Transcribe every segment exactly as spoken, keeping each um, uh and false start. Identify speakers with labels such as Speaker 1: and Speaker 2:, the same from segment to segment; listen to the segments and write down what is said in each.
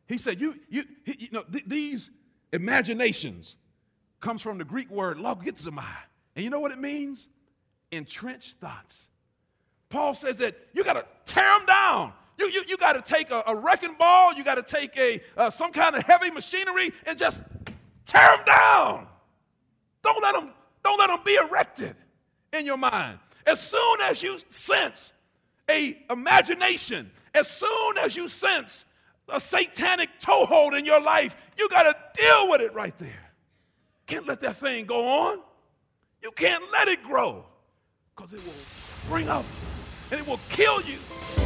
Speaker 1: He said, you, you, he, you know, th- these imaginations comes from the Greek word logizomai. And you know what it means? Entrenched thoughts. Paul says that you got to tear them down. You, you, you got to take a, a wrecking ball. You got to take a uh, some kind of heavy machinery and just tear them down. Don't let them, don't let them be erected in your mind. As soon as you sense a imagination, as soon as you sense a satanic toehold in your life, you got to deal with it right there. Can't let that thing go on. You can't let it grow because it will bring up and it will kill you.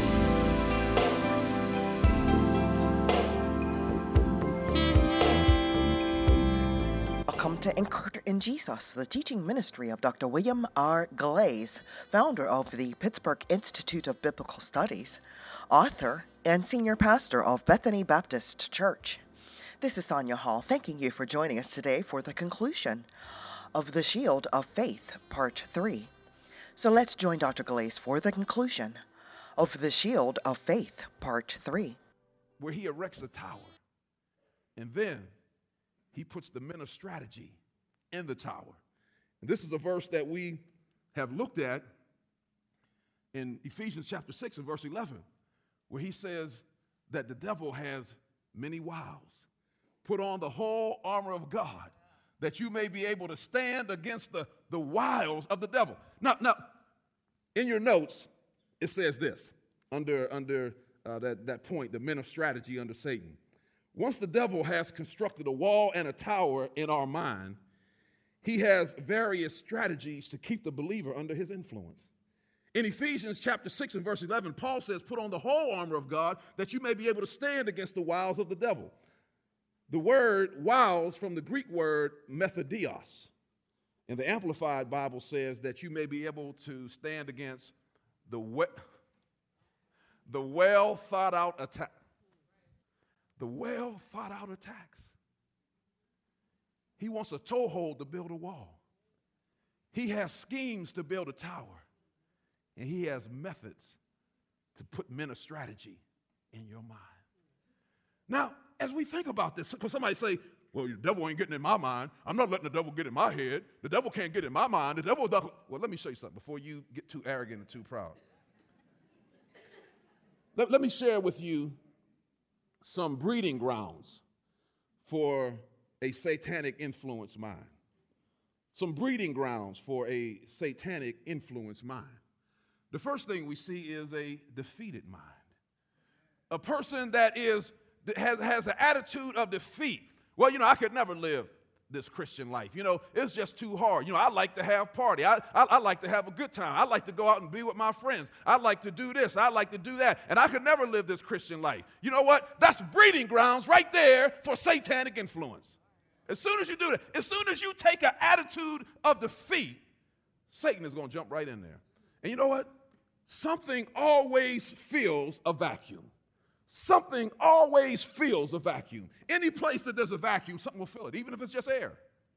Speaker 2: Welcome to Encounter in Jesus, the teaching ministry of Doctor William R. Glaze, founder of the Pittsburgh Institute of Biblical Studies, author and senior pastor of Bethany Baptist Church. This is Sonia Hall, thanking you for joining us today for the conclusion of The Shield of Faith, Part three. So let's join Doctor Glaze for the conclusion of The Shield of Faith, Part three.
Speaker 1: Where he erects a tower, and then he puts the men of strategy in the tower. And this is a verse that we have looked at in Ephesians chapter six and verse eleven, where he says that the devil has many wiles. Put on the whole armor of God, that you may be able to stand against the, the wiles of the devil. Now, now, in your notes, it says this, under, under uh, that, that point, the men of strategy under Satan. Once the devil has constructed a wall and a tower in our mind, he has various strategies to keep the believer under his influence. In Ephesians chapter six and verse eleven, Paul says, put on the whole armor of God that you may be able to stand against the wiles of the devil. The word wiles from the Greek word methodios. And the Amplified Bible says that you may be able to stand against the, we- the well thought out attack. The well thought out attacks. He wants a toehold to build a wall. He has schemes to build a tower. And he has methods to put men of strategy in your mind. Now, as we think about this, because somebody say, well, the devil ain't getting in my mind. I'm not letting the devil get in my head. The devil can't get in my mind. The devil doesn't. Well, let me show you something before you get too arrogant and too proud. Let, let me share with you some breeding grounds for a satanic influence mind. Some breeding grounds for a satanic influence mind. The first thing we see is a defeated mind. A person that is has, has an attitude of defeat. Well, you know, I could never live this Christian life. You know, it's just too hard. You know, I like to have party. I, I, I like to have a good time. I like to go out and be with my friends. I like to do this. I like to do that. And I could never live this Christian life. You know what? That's breeding grounds right there for satanic influence. As soon as you do that, as soon as you take an attitude of defeat, Satan is going to jump right in there. And you know what? Something always fills a vacuum. Something always fills a vacuum. Any place that there's a vacuum, something will fill it, even if it's just air.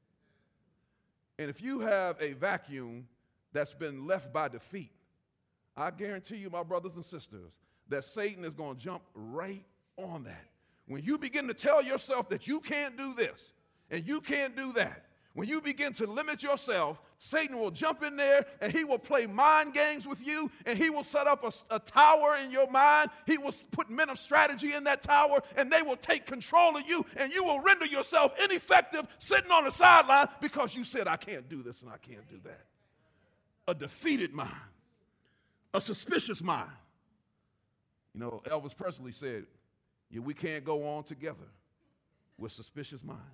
Speaker 1: And if you have a vacuum that's been left by defeat, I guarantee you, my brothers and sisters, that Satan is going to jump right on that. When you begin to tell yourself that you can't do this and you can't do that, when you begin to limit yourself, Satan will jump in there and he will play mind games with you, and he will set up a, a tower in your mind. He will put men of strategy in that tower, and they will take control of you, and you will render yourself ineffective sitting on the sideline because you said, I can't do this and I can't do that. A defeated mind, a suspicious mind. You know, Elvis Presley said, yeah, we can't go on together with suspicious minds.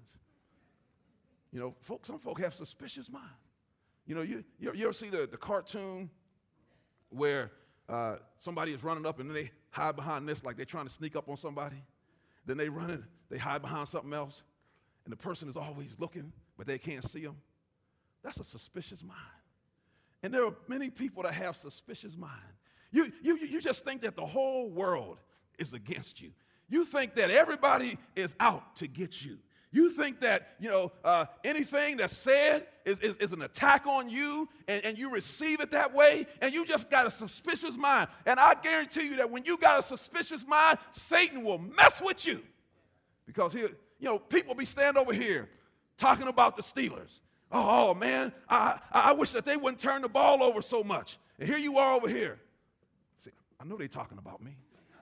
Speaker 1: You know, folk, some folk have suspicious minds. You know, you, you, you ever see the, the cartoon where uh, somebody is running up and then they hide behind this like they're trying to sneak up on somebody? Then they run in, they hide behind something else, and the person is always looking, but they can't see them. That's a suspicious mind. And there are many people that have suspicious mind. You, you, you just think that the whole world is against you. You think that everybody is out to get you. You think that, you know, uh, anything that's said is, is, is an attack on you, and, and you receive it that way, and you just got a suspicious mind. And I guarantee you that when you got a suspicious mind, Satan will mess with you. Because here, you know, people be standing over here talking about the Steelers. Oh, man, I, I wish that they wouldn't turn the ball over so much. And here you are over here. See, I know they're talking about me.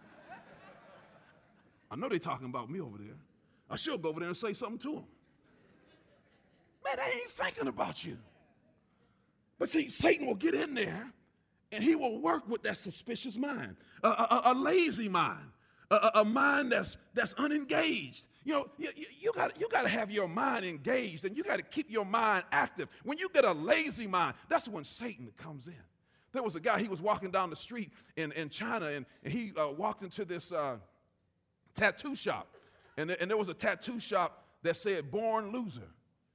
Speaker 1: I know they're talking about me over there. I should go over there and say something to them. Man, they ain't thinking about you. But see, Satan will get in there, and he will work with that suspicious mind, a, a, a lazy mind, a, a mind that's, that's unengaged. You know, you, you got you got to have your mind engaged, and you got to keep your mind active. When you get a lazy mind, that's when Satan comes in. There was a guy, he was walking down the street in, in China, and, and he uh, walked into this uh, tattoo shop. And, th- and there was a tattoo shop that said, "Born Loser."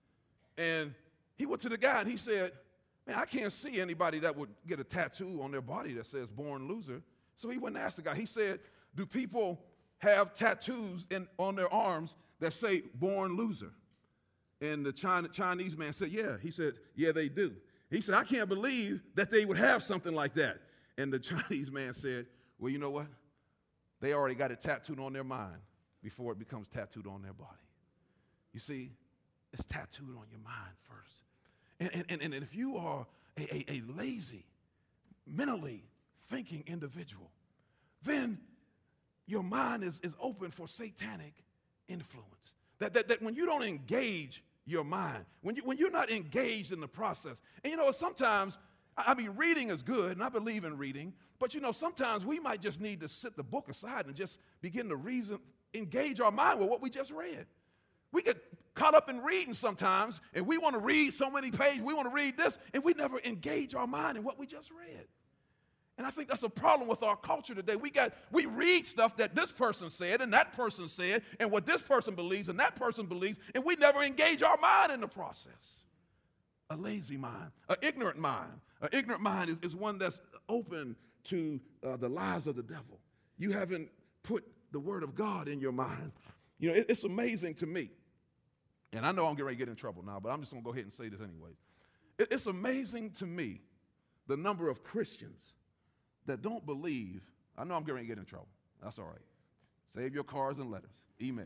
Speaker 1: And he went to the guy, and he said, "Man, I can't see anybody that would get a tattoo on their body that says "Born Loser." So he went and asked the guy. He said, "Do people have tattoos in, on their arms that say "Born Loser"?" And the China, Chinese man said, "Yeah." He said, "Yeah, they do." He said, "I can't believe that they would have something like that." And the Chinese man said, "Well, you know what? They already got it tattooed on their mind before it becomes tattooed on their body." You see, it's tattooed on your mind first. And, and, and if you are a, a, a lazy, mentally thinking individual, then your mind is, is open for satanic influence. That, that, that when you don't engage your mind, when, you, when you're not engaged in the process, and you know, sometimes, I mean, reading is good, and I believe in reading, but you know, sometimes we might just need to sit the book aside and just begin to reason, engage our mind with what we just read. We get caught up in reading sometimes, and we want to read so many pages, we want to read this, and we never engage our mind in what we just read. And I think that's a problem with our culture today. We got we read stuff that this person said and that person said, and what this person believes and that person believes, and we never engage our mind in the process. A lazy mind, an ignorant mind. An ignorant mind is, is one that's open to uh, the lies of the devil. You haven't put the word of God in your mind. You know, it, it's amazing to me. And I know I'm getting ready to get in trouble now, but I'm just going to go ahead and say this anyways. It, it's amazing to me the number of Christians that don't believe. I know I'm getting ready to get in trouble. That's all right. Save your cards and letters, emails.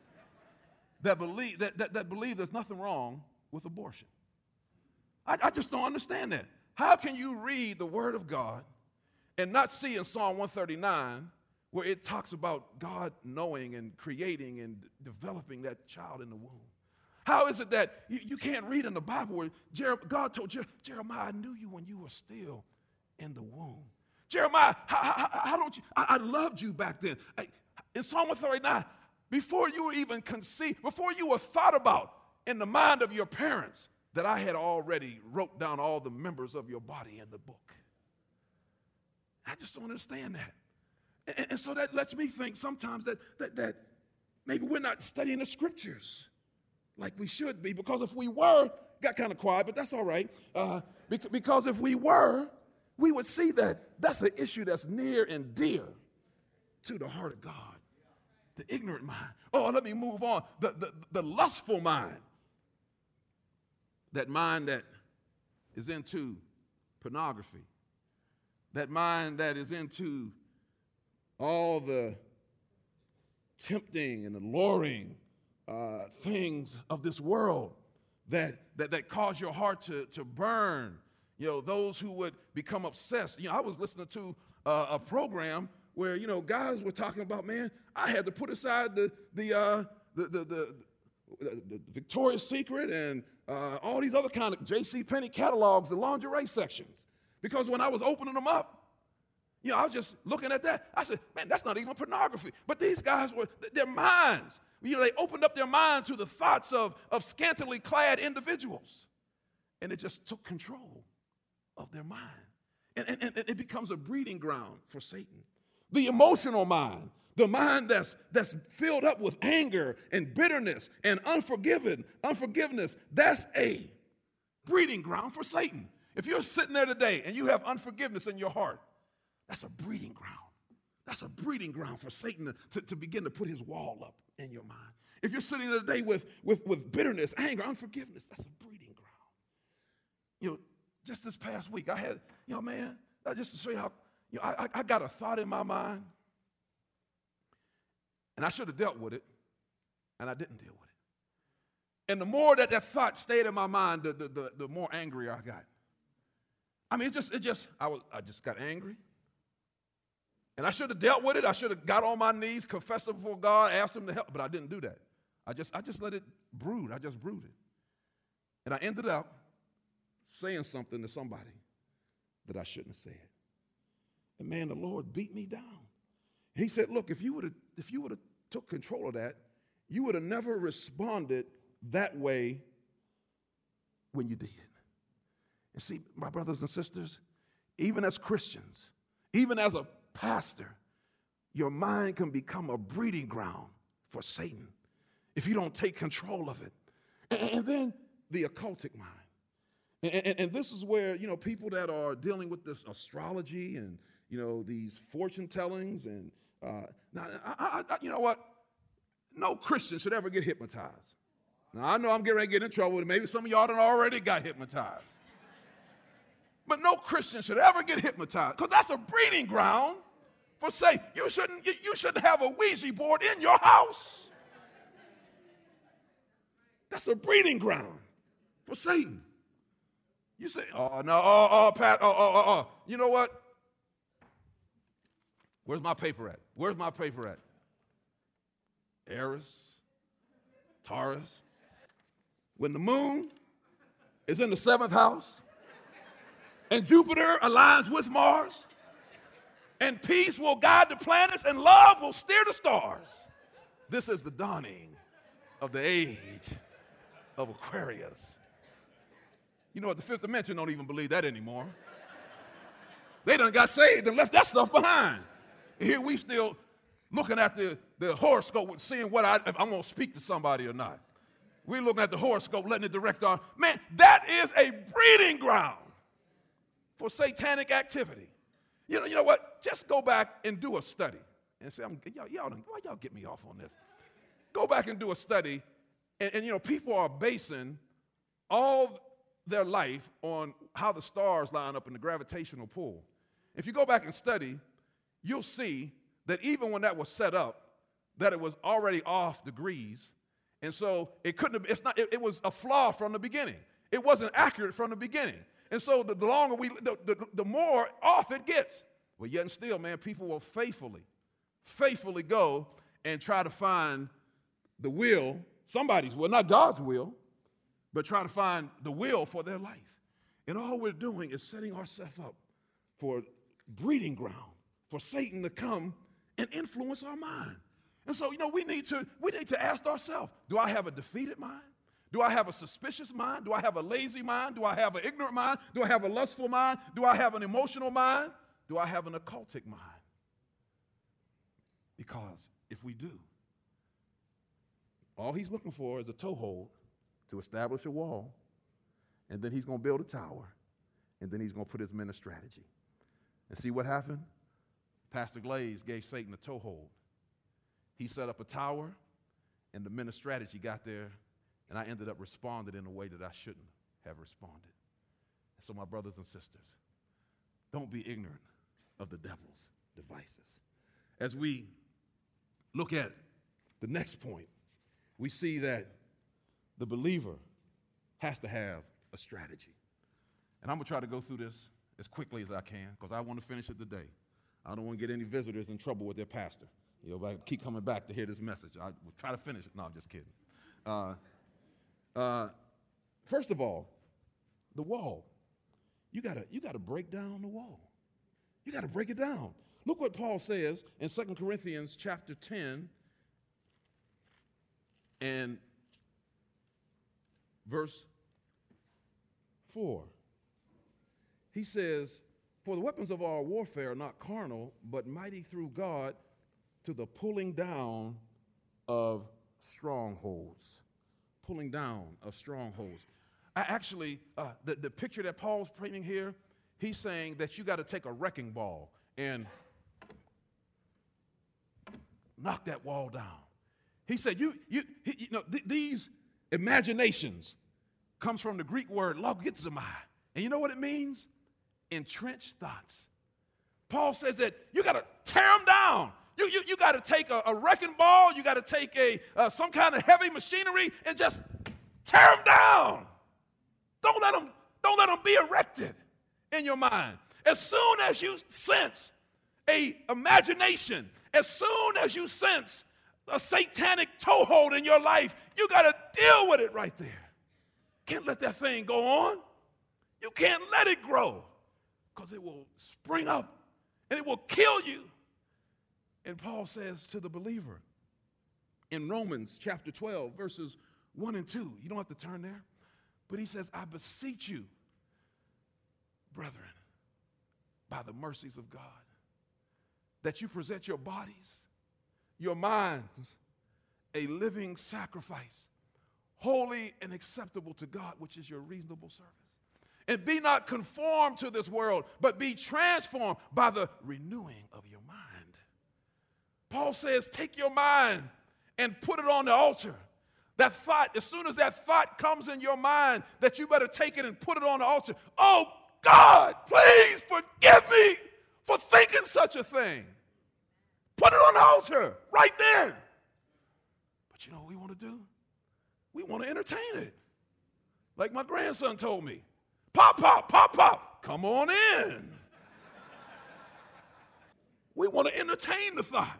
Speaker 1: that believe that, that, that believe there's nothing wrong with abortion. I, I just don't understand that. How can you read the Word of God and not see in Psalm one thirty-nine where it talks about God knowing and creating and d- developing that child in the womb? How is it that you, you can't read in the Bible where Jer- God told Jer- Jeremiah, "I knew you when you were still in the womb"? Jeremiah, how, how, how don't you, I, I loved you back then. I, in Psalm one thirty-nine, before you were even conceived, before you were thought about in the mind of your parents, that I had already wrote down all the members of your body in the book. I just don't understand that. And, and so that lets me think sometimes that, that, that maybe we're not studying the scriptures like we should be, because if we were, got kind of quiet, but that's all right, uh, because if we were, we would see that that's an issue that's near and dear to the heart of God. The ignorant mind. Oh, let me move on. The, the, the lustful mind. That mind that is into pornography. That mind that is into all the tempting and alluring uh, things of this world that, that, that cause your heart to, to burn. You know, those who would become obsessed. You know, I was listening to uh, a program where, you know, guys were talking about, man, I had to put aside the the uh, the, the, the, the, the Victoria's Secret and uh, all these other kind of J C Penney catalogs, the lingerie sections, because when I was opening them up, you know, I was just looking at that. I said, man, that's not even pornography. But these guys were, their minds, you know, they opened up their mind to the thoughts of, of scantily clad individuals, and it just took control of their mind. And, and, and it becomes a breeding ground for Satan. The emotional mind, the mind that's, that's filled up with anger and bitterness and unforgiven, unforgiveness, that's a breeding ground for Satan. If you're sitting there today and you have unforgiveness in your heart, that's a breeding ground. That's a breeding ground for Satan to, to, to begin to put his wall up in your mind. If you're sitting there today with, with, with bitterness, anger, unforgiveness, that's a breeding ground. You know, just this past week, I had, you know, man, just to show you how, you know, I, I got a thought in my mind, and I should have dealt with it, And I didn't deal with it. And the more that that thought stayed in my mind, the, the, the, the more angry I got. I mean, it just, it just, I was, I just got angry. And I should have dealt with it. I should have got on my knees, confessed it before God, asked him to help, but I didn't do that. I just, I just let it brood. I just brooded. And I ended up saying something to somebody that I shouldn't have said. And man, the Lord beat me down. He said, look, if you would have, if you would have took control of that, you would have never responded that way when you did. And see, my brothers and sisters, even as Christians, even as a pastor, your mind can become a breeding ground for Satan if you don't take control of it. And, and then the occultic mind. And, and, and this is where, you know, people that are dealing with this astrology and, you know, these fortune tellings and, uh, now, I, I, you know what? No Christian should ever get hypnotized. Now, I know I'm getting ready to get in trouble with it. Maybe some of y'all done already got hypnotized. But no Christian should ever get hypnotized because that's a breeding ground for Satan. You shouldn't, you shouldn't have a Ouija board in your house. That's a breeding ground for Satan. You say, oh, no, oh, oh, Pat, oh, oh, oh, oh. You know what? Where's my paper at? Where's my paper at? Aries, Taurus. When the moon is in the seventh house, and Jupiter aligns with Mars, and peace will guide the planets, and love will steer the stars. This is the dawning of the age of Aquarius. You know what? The fifth dimension don't even believe that anymore. They done got saved and left that stuff behind. And here we still looking at the, the horoscope and seeing what I, if I'm going to speak to somebody or not. We're looking at the horoscope, letting it direct our, man, that is a breeding ground for satanic activity. You know, you know what? Just go back and do a study. And say, I'm, y'all, y'all, why y'all get me off on this? Go back and do a study. And, and, you know, people are basing all their life on how the stars line up in the gravitational pull. If you go back and study, you'll see that even when that was set up, that it was already off degrees. And so it couldn't have, it's not, it, it was a flaw from the beginning. It wasn't accurate from the beginning. And so the, the longer we, the, the, the more off it gets. But yet and still, man, people will faithfully, faithfully go and try to find the will, somebody's will, not God's will, but try to find the will for their life. And all we're doing is setting ourselves up for breeding ground, for Satan to come and influence our mind. And so, you know, we need to, we need to ask ourselves, do I have a defeated mind? Do I have a suspicious mind? Do I have a lazy mind? Do I have an ignorant mind? Do I have a lustful mind? Do I have an emotional mind? Do I have an occultic mind? Because if we do, all he's looking for is a toehold to establish a wall, and then he's going to build a tower, and then he's going to put his men a strategy. And see what happened? Pastor Glaze gave Satan a toehold. He set up a tower, and the men of strategy got there, and I ended up responding in a way that I shouldn't have responded. So my brothers and sisters, don't be ignorant of the devil's devices. As we look at the next point, we see that the believer has to have a strategy. And I'm going to try to go through this as quickly as I can because I want to finish it today. I don't want to get any visitors in trouble with their pastor. You know, I keep coming back to hear this message. I will try to finish it. No, I'm just kidding. Uh, uh, first of all, the wall. You gotta, you gotta break down the wall. You gotta break it down. Look what Paul says in Second Corinthians chapter ten and verse four. He says, "For the weapons of our warfare are not carnal, but mighty through God to the pulling down of strongholds." Pulling down of strongholds. I actually, uh, the, the picture that Paul's painting here, he's saying that you got to take a wrecking ball and knock that wall down. He said, you, you, he, you know, th- these imaginations comes from the Greek word logizomai. And you know what it means? Entrenched thoughts. Paul says that you got to tear them down. You, you, you got to take a, a wrecking ball. You got to take a uh, some kind of heavy machinery and just tear them down. Don't let them, don't let them be erected in your mind. As soon as you sense a imagination, as soon as you sense a satanic toehold in your life, you got to deal with it right there. Can't let that thing go on. You can't let it grow because it will spring up and it will kill you. And Paul says to the believer in Romans chapter twelve, verses one and two, you don't have to turn there, but he says, I beseech you, brethren, by the mercies of God, that you present your bodies, your minds, a living sacrifice, holy and acceptable to God, which is your reasonable service. And be not conformed to this world, but be transformed by the renewing of your mind. Paul says, take your mind and put it on the altar. That thought, as soon as that thought comes in your mind, that you better take it and put it on the altar. Oh, God, please forgive me for thinking such a thing. Put it on the altar right then. But you know what we want to do? We want to entertain it. Like my grandson told me, pop, pop, pop, pop, come on in. We want to entertain the thought.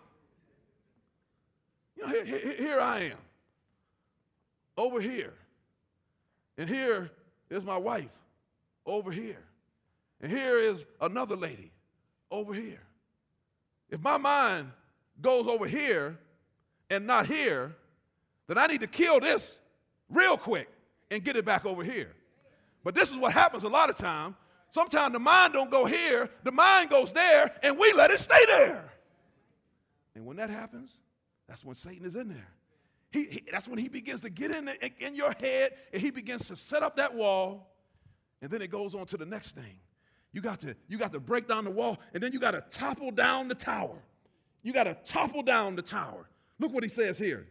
Speaker 1: You know, here, here, here I am, over here. And here is my wife, over here. And here is another lady, over here. If my mind goes over here and not here, then I need to kill this real quick and get it back over here. But this is what happens a lot of times. Sometimes the mind don't go here, the mind goes there, and we let it stay there. And when that happens, that's when Satan is in there. He, he, that's when he begins to get in, the, in your head, and he begins to set up that wall, and then it goes on to the next thing. You got to, you got to break down the wall, and then you got to topple down the tower. You got to topple down the tower. Look what he says here.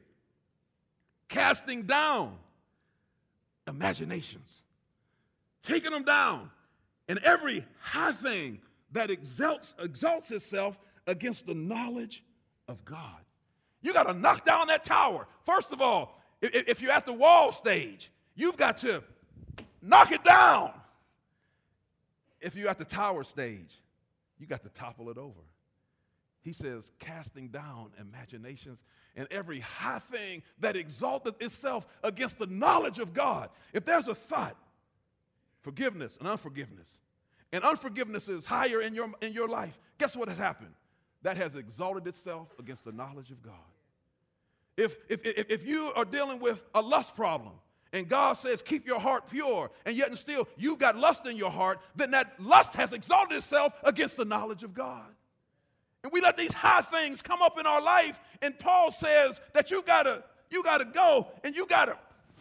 Speaker 1: Casting down imaginations. Taking them down. And every high thing that exalts, exalts itself against the knowledge of God. You got to knock down that tower. First of all, if, if you're at the wall stage, you've got to knock it down. If you're at the tower stage, you got to topple it over. He says, casting down imaginations and every high thing that exalteth itself against the knowledge of God. If there's a thought, forgiveness and unforgiveness, and unforgiveness is higher in your, in your life, guess what has happened? That has exalted itself against the knowledge of God. If, if, if, if you are dealing with a lust problem, and God says, keep your heart pure, and yet and still you've got lust in your heart, then that lust has exalted itself against the knowledge of God. And we let these high things come up in our life, and Paul says that you gotta, you gotta go and you gotta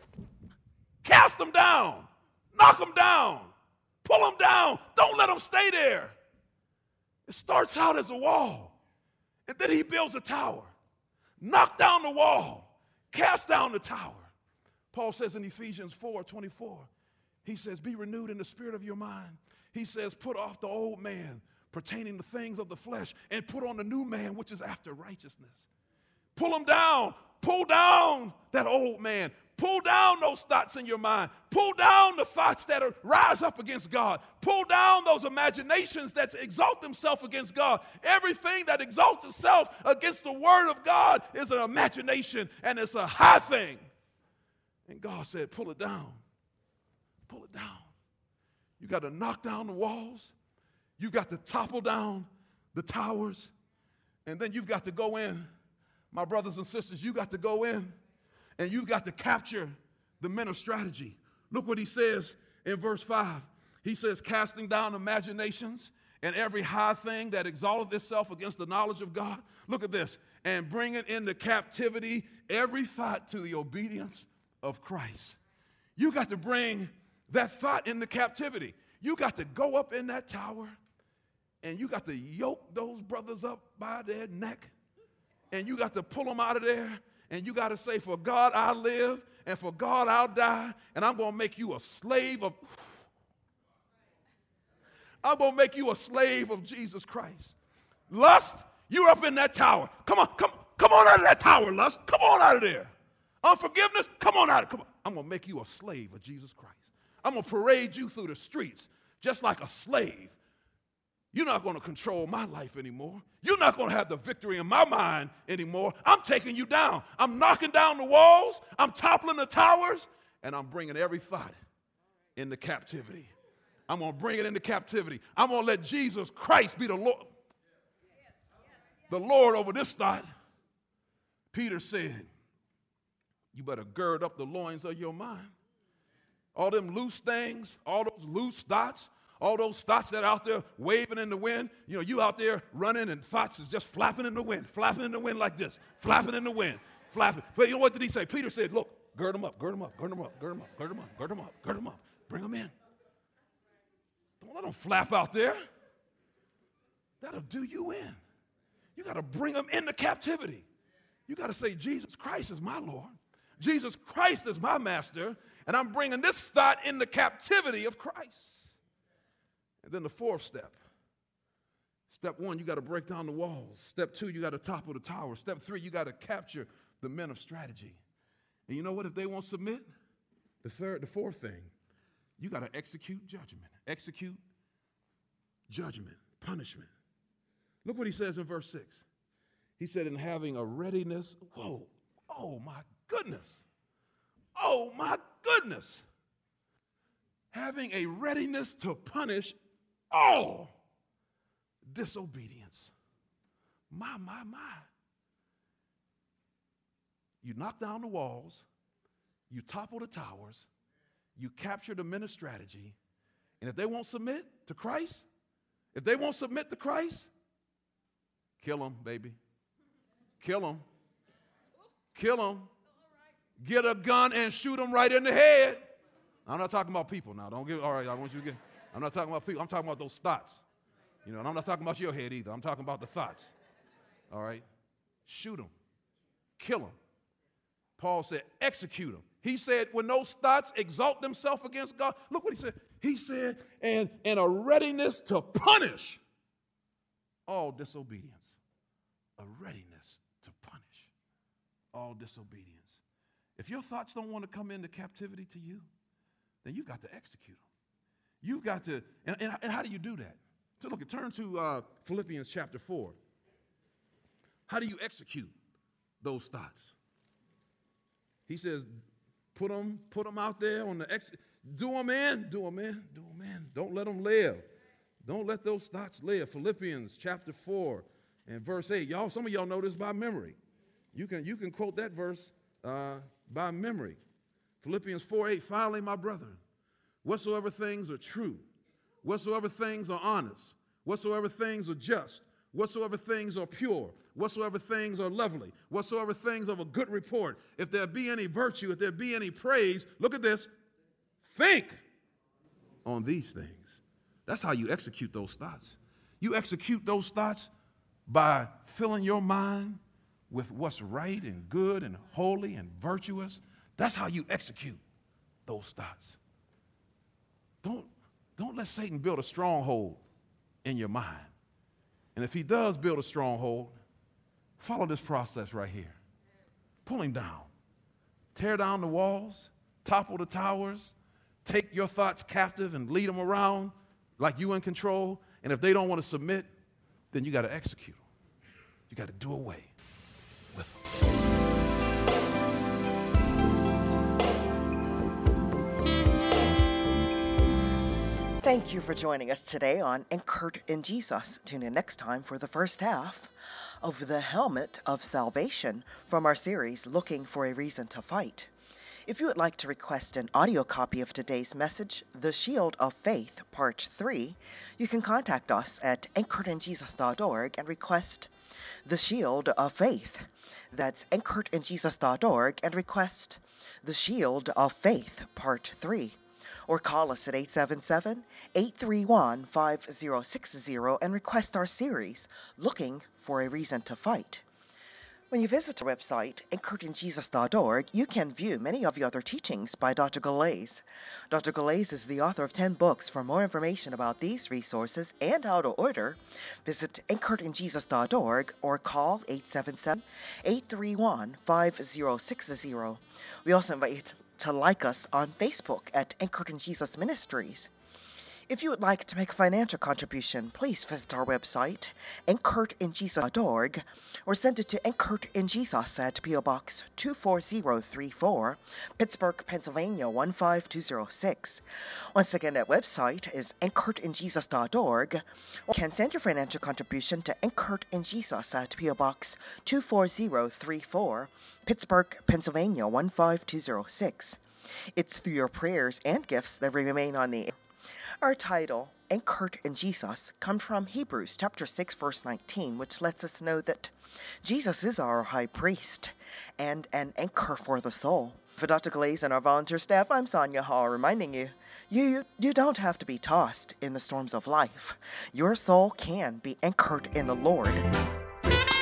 Speaker 1: cast them down, knock them down, pull them down. Don't let them stay there. It starts out as a wall, and then he builds a tower. Knock down the wall, cast down the tower. Paul says in Ephesians four twenty-four, he says, be renewed in the spirit of your mind. He says, put off the old man pertaining to things of the flesh and put on the new man, which is after righteousness. Pull them down. Pull down that old man. Pull down those thoughts in your mind. Pull down the thoughts that are, rise up against God. Pull down those imaginations that exalt themselves against God. Everything that exalts itself against the word of God is an imagination, and it's a high thing. And God said, pull it down. Pull it down. You got to knock down the walls. You've got to topple down the towers. And then you've got to go in. My brothers and sisters, you got to go in and you've got to capture the men of strategy. Look what he says in verse five. He says, casting down imaginations and every high thing that exalteth itself against the knowledge of God. Look at this. And bringing into captivity every thought to the obedience of Christ. You got to bring that thought into captivity. You got to go up in that tower and you got to yoke those brothers up by their neck, and you got to pull them out of there, and you got to say, for God I live, and for God I'll die, and I'm going to make you a slave of, I'm going to make you a slave of Jesus Christ. Lust, You're up in that tower. Come on, come, come on out of that tower, lust. Come on out of there. Unforgiveness, come on out of it. Come on. I'm going to make you a slave of Jesus Christ. I'm going to parade you through the streets just like a slave. You're not going to control my life anymore. You're not going to have the victory in my mind anymore. I'm taking you down. I'm knocking down the walls. I'm toppling the towers. And I'm bringing every thought into captivity. I'm going to bring it into captivity. I'm going to let Jesus Christ be the Lord. The Lord over this thought. Peter said, you better gird up the loins of your mind. All them loose things, all those loose thoughts, all those thoughts that are out there waving in the wind. You know, you out there running and thoughts is just flapping in the wind, flapping in the wind like this, flapping in the wind, flapping. But you know what did he say? Peter said, look, gird them up, gird them up, gird them up, gird them up, gird them up, gird them up, gird them up. Bring them in. Don't let them flap out there. That'll do you in. You got to bring them into captivity. You got to say, Jesus Christ is my Lord. Jesus Christ is my master. And I'm bringing this thought in the captivity of Christ. And then the fourth step. Step one, you got to break down the walls. Step two, you got to topple the tower. Step three, you got to capture the men of strategy. And you know what? If they won't submit, the third, the fourth thing, you got to execute judgment. Execute judgment, punishment. Look what he says in verse six. He said, in having a readiness, whoa, oh my goodness. Oh my goodness. Having a readiness to punish all disobedience. My, my, my. You knock down the walls, you topple the towers, you capture the men of strategy, and if they won't submit to Christ, if they won't submit to Christ, kill them, baby. Kill them. Kill them. Get a gun and shoot them right in the head. I'm not talking about people now. Don't get, all right, I want you to get, I'm not talking about people. I'm talking about those thoughts. You know, and I'm not talking about your head either. I'm talking about the thoughts. All right? Shoot them. Kill them. Paul said, execute them. He said, when those thoughts exalt themselves against God, look what he said. He said, and, and a readiness to punish all disobedience. A readiness to punish all disobedience. If your thoughts don't want to come into captivity to you, then you've got to execute them. You've got to, and, and, and how do you do that? So look, turn to uh, Philippians chapter four. How do you execute those thoughts? He says, put them, put them out there on the ex. Do them in, do them in, do them in. Don't let them live. Don't let those thoughts live. Philippians chapter four and verse eight. Y'all, some of y'all know this by memory. You can, you can quote that verse uh, by memory. Philippians four eight. Finally, my brethren, whatsoever things are true, whatsoever things are honest, whatsoever things are just, whatsoever things are pure, whatsoever things are lovely, whatsoever things of a good report, if there be any virtue, if there be any praise, look at this, think on these things. That's how you execute those thoughts. You execute those thoughts by filling your mind with what's right and good and holy and virtuous. That's how you execute those thoughts. Don't, don't let Satan build a stronghold in your mind. And if he does build a stronghold, follow this process right here. Pull him down. Tear down the walls, topple the towers, take your thoughts captive and lead them around like you in control. And if they don't want to submit, then you got to execute them. You got to do away with them.
Speaker 2: Thank you for joining us today on Anchored in Jesus. Tune in next time for the first half of The Helmet of Salvation from our series, Looking for a Reason to Fight. If you would like to request an audio copy of today's message, The Shield of Faith, Part three, you can contact us at anchored in jesus dot org and request The Shield of Faith. That's anchored in jesus dot org and request The Shield of Faith, Part three. Or call us at eight seven seven, eight three one, five zero six zero and request our series, Looking for a Reason to Fight. When you visit our website, anchored in jesus dot org, you can view many of the other teachings by Doctor Galais. Doctor Galais is the author of ten books. For more information about these resources and how to order, visit anchored in jesus dot org or call eight seven seven, eight three one, five zero six zero. We also invite you to like us on Facebook at Anchored in Jesus Ministries. If you would like to make a financial contribution, please visit our website, anchored in jesus dot org, or send it to Anchored in Jesus at P O Box two four zero three four, Pittsburgh, Pennsylvania one five two zero six. Once again, that website is anchored in jesus dot org, or you can send your financial contribution to Anchored in Jesus at P O Box two four zero three four, Pittsburgh, Pennsylvania one five two zero six. It's through your prayers and gifts that we remain on the air. Our title, Anchored in Jesus, comes from Hebrews chapter six, verse nineteen, which lets us know that Jesus is our high priest and an anchor for the soul. For Doctor Galais and our volunteer staff, I'm Sonia Hall, reminding you, you, you don't have to be tossed in the storms of life. Your soul can be anchored in the Lord.